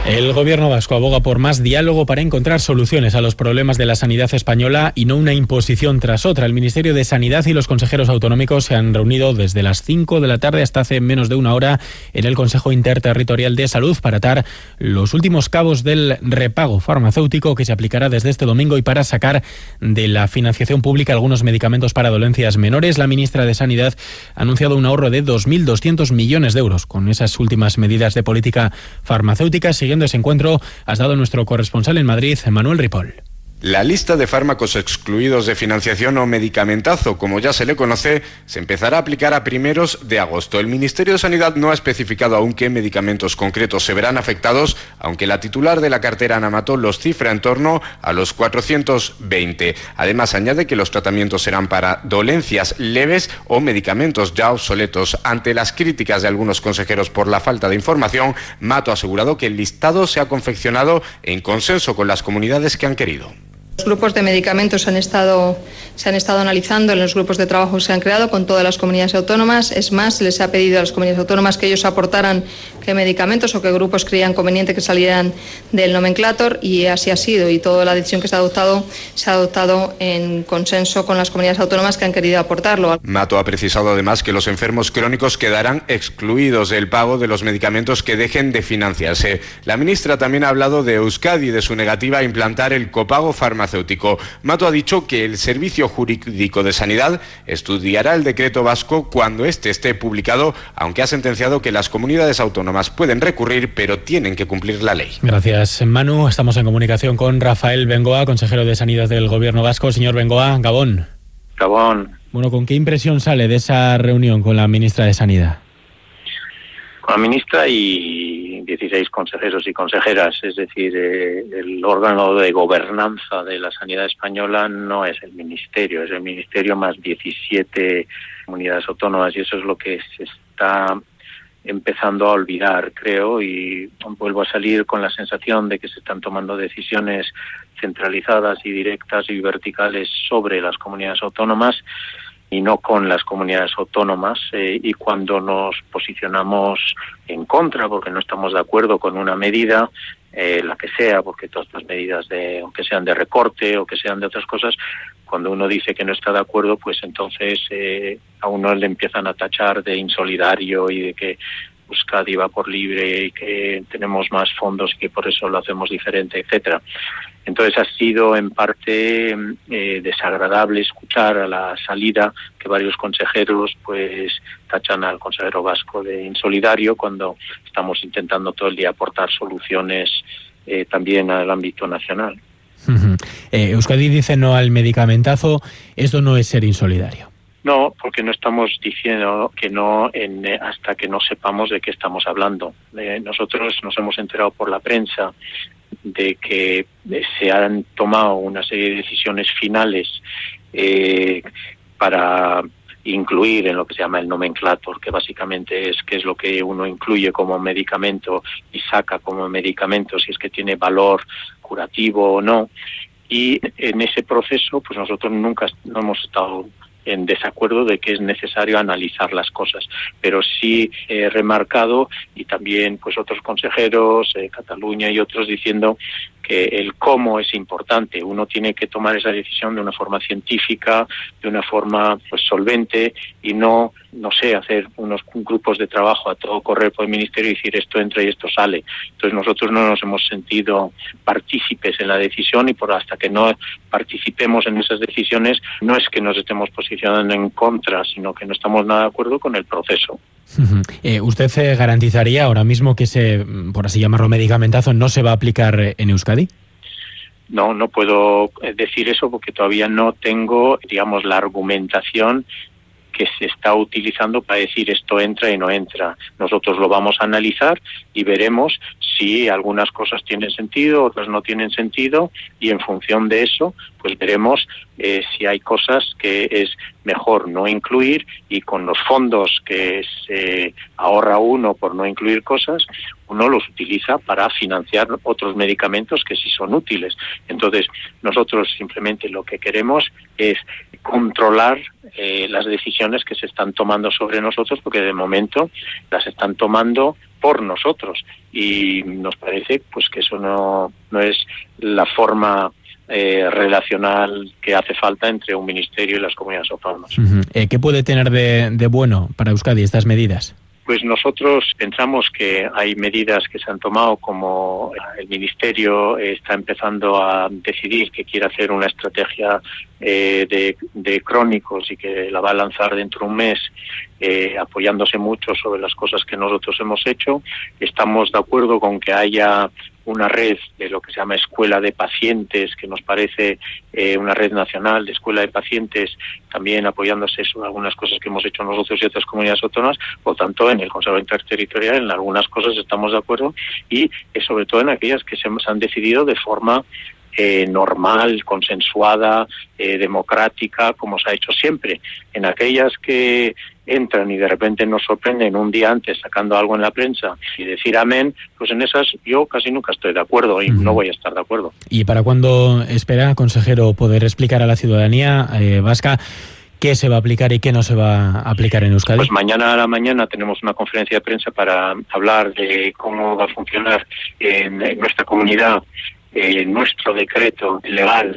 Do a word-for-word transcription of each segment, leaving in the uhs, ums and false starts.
El gobierno vasco aboga por más diálogo para encontrar soluciones a los problemas de la sanidad española y no una imposición tras otra. El Ministerio de Sanidad y los consejeros autonómicos se han reunido desde las cinco de la tarde hasta hace menos de una hora en el Consejo Interterritorial de Salud para atar los últimos cabos del repago farmacéutico que se aplicará desde este domingo y para sacar de la financiación pública algunos medicamentos para dolencias menores. La ministra de Sanidad ha anunciado un ahorro de dos mil doscientos millones de euros con esas últimas medidas de política farmacéutica. Siguiendo ese encuentro, has dado nuestro corresponsal en Madrid, Manuel Ripoll. La lista de fármacos excluidos de financiación o medicamentazo, como ya se le conoce, se empezará a aplicar a primeros de agosto. El Ministerio de Sanidad no ha especificado aún qué medicamentos concretos se verán afectados, aunque la titular de la cartera, Ana Mato, los cifra en torno a los cuatrocientos veinte. Además, añade que los tratamientos serán para dolencias leves o medicamentos ya obsoletos. Ante las críticas de algunos consejeros por la falta de información, Mato ha asegurado que el listado se ha confeccionado en consenso con las comunidades que han querido. Los grupos de medicamentos han estado, se han estado analizando en los grupos de trabajo que se han creado con todas las comunidades autónomas. Es más, se les ha pedido a las comunidades autónomas que ellos aportaran qué medicamentos o qué grupos creían conveniente que salieran del nomenclator, y así ha sido. Y toda la decisión que se ha adoptado se ha adoptado en consenso con las comunidades autónomas que han querido aportarlo. Mato ha precisado además que los enfermos crónicos quedarán excluidos del pago de los medicamentos que dejen de financiarse. La ministra también ha hablado de Euskadi y de su negativa a implantar el copago farmacéutico. Mato ha dicho que el Servicio Jurídico de Sanidad estudiará el decreto vasco cuando éste esté publicado, aunque ha sentenciado que las comunidades autónomas pueden recurrir, pero tienen que cumplir la ley. Gracias, Manu. Estamos en comunicación con Rafael Bengoa, consejero de Sanidad del Gobierno vasco. Señor Bengoa, Gabón. Gabón. Bueno, ¿con qué impresión sale de esa reunión con la ministra de Sanidad? Con la ministra y dieciséis consejeros y consejeras, es decir, eh, el órgano de gobernanza de la sanidad española no es el ministerio, es el ministerio más diecisiete comunidades autónomas, y eso es lo que se está empezando a olvidar, creo, y vuelvo a salir con la sensación de que se están tomando decisiones centralizadas y directas y verticales sobre las comunidades autónomas y no con las comunidades autónomas, eh, y cuando nos posicionamos en contra, porque no estamos de acuerdo con una medida, eh, la que sea, porque todas las medidas, de, aunque sean de recorte o que sean de otras cosas, cuando uno dice que no está de acuerdo, pues entonces eh, a uno le empiezan a tachar de insolidario y de que Euskadi va por libre y que tenemos más fondos y que por eso lo hacemos diferente, etcétera. Entonces ha sido en parte eh, desagradable escuchar a la salida que varios consejeros pues tachan al consejero vasco de insolidario cuando estamos intentando todo el día aportar soluciones eh, también al ámbito nacional. Uh-huh. eh, Euskadi dice no al medicamentazo. Esto no es ser insolidario. No, porque no estamos diciendo que no en, eh, hasta que no sepamos de qué estamos hablando. Eh, nosotros nos hemos enterado por la prensa de que eh, se han tomado una serie de decisiones finales eh, para incluir en lo que se llama el nomenclator, que básicamente es qué es lo que uno incluye como medicamento y saca como medicamento, si es que tiene valor curativo o no. Y en ese proceso, pues nosotros nunca no hemos estado en desacuerdo de que es necesario analizar las cosas, pero sí he remarcado, y también pues otros consejeros, eh, Cataluña y otros, diciendo que el cómo es importante. Uno tiene que tomar esa decisión de una forma científica, de una forma pues solvente, y no, no sé, hacer unos grupos de trabajo a todo correr por el ministerio y decir esto entra y esto sale. Entonces nosotros no nos hemos sentido partícipes en la decisión, y por hasta que no participemos en esas decisiones, no es que nos estemos posicionando en contra, sino que no estamos nada de acuerdo con el proceso. Uh-huh. Eh, ¿Usted eh, garantizaría ahora mismo que ese, por así llamarlo, medicamentazo no se va a aplicar en Euskadi? No, no puedo decir eso porque todavía no tengo, digamos, la argumentación que se está utilizando para decir esto entra y no entra. Nosotros lo vamos a analizar y veremos si algunas cosas tienen sentido, otras no tienen sentido, y en función de eso, pues veremos eh, si hay cosas que es mejor no incluir, y con los fondos que se ahorra uno por no incluir cosas, uno los utiliza para financiar otros medicamentos que sí son útiles. Entonces, nosotros simplemente lo que queremos es controlar eh, las decisiones que se están tomando sobre nosotros, porque de momento las están tomando por nosotros, y nos parece pues que eso no, no es la forma eh, relacional que hace falta entre un ministerio y las comunidades autónomas. Uh-huh. Eh, ¿Qué puede tener de, de bueno para Euskadi estas medidas? Pues nosotros pensamos que hay medidas que se han tomado, como el Ministerio está empezando a decidir que quiere hacer una estrategia eh, de, de crónicos y que la va a lanzar dentro de un mes, eh, apoyándose mucho sobre las cosas que nosotros hemos hecho. Estamos de acuerdo con que haya una red de lo que se llama escuela de pacientes, que nos parece eh, una red nacional de escuela de pacientes, también apoyándose sobre algunas cosas que hemos hecho nosotros y otras comunidades autónomas. Por tanto, en el Consejo Interterritorial en algunas cosas estamos de acuerdo, y eh, sobre todo en aquellas que se han decidido de forma Eh, normal, consensuada, eh, democrática, como se ha hecho siempre. En aquellas que entran y de repente nos sorprenden un día antes sacando algo en la prensa y decir amén, pues en esas yo casi nunca estoy de acuerdo y uh-huh. no voy a estar de acuerdo. ¿Y para cuándo espera, consejero, poder explicar a la ciudadanía eh, vasca qué se va a aplicar y qué no se va a aplicar en Euskadi? Pues mañana a la mañana tenemos una conferencia de prensa para hablar de cómo va a funcionar en, en nuestra comunidad Eh, nuestro decreto legal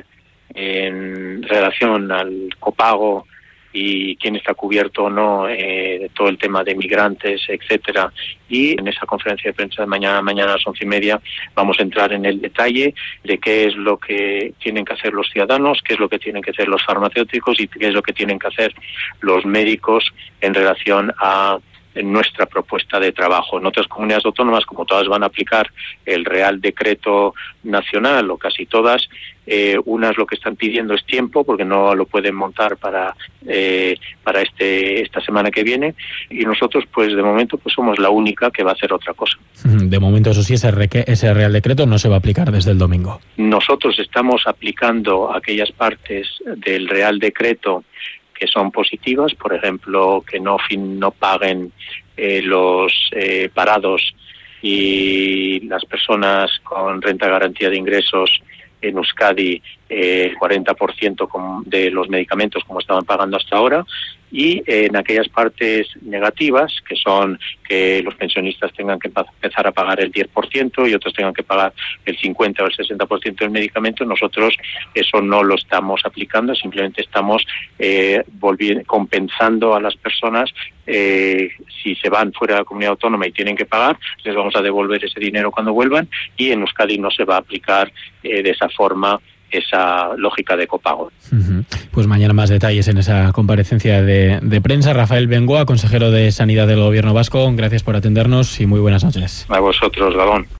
en relación al copago y quién está cubierto o no, eh, de todo el tema de migrantes, etcétera. Y en esa conferencia de prensa de mañana, mañana a las once y media, vamos a entrar en el detalle de qué es lo que tienen que hacer los ciudadanos, qué es lo que tienen que hacer los farmacéuticos y qué es lo que tienen que hacer los médicos en relación a en nuestra propuesta de trabajo. En otras comunidades autónomas, como todas van a aplicar el Real Decreto Nacional, o casi todas, eh, unas lo que están pidiendo es tiempo, porque no lo pueden montar para eh, para este esta semana que viene, y nosotros, pues de momento, pues somos la única que va a hacer otra cosa. De momento, eso sí, ese, reque- ese Real Decreto no se va a aplicar desde el domingo. Nosotros estamos aplicando aquellas partes del Real Decreto que son positivas, por ejemplo, que no fin, no paguen eh, los eh, parados y las personas con renta de garantía de ingresos en Euskadi eh, el cuarenta por ciento de los medicamentos como estaban pagando hasta ahora, y eh, en aquellas partes negativas, que son que los pensionistas tengan que empezar a pagar el diez por ciento y otros tengan que pagar el cincuenta o el sesenta por ciento del medicamento, nosotros eso no lo estamos aplicando, simplemente estamos eh, volviendo, compensando a las personas. Eh, si se van fuera de la comunidad autónoma y tienen que pagar, les vamos a devolver ese dinero cuando vuelvan, y en Euskadi no se va a aplicar eh, de esa forma esa lógica de copago. Uh-huh. Pues mañana más detalles en esa comparecencia de, de prensa. Rafael Bengoa, consejero de Sanidad del Gobierno vasco, gracias por atendernos y muy buenas noches. A vosotros, Gabón.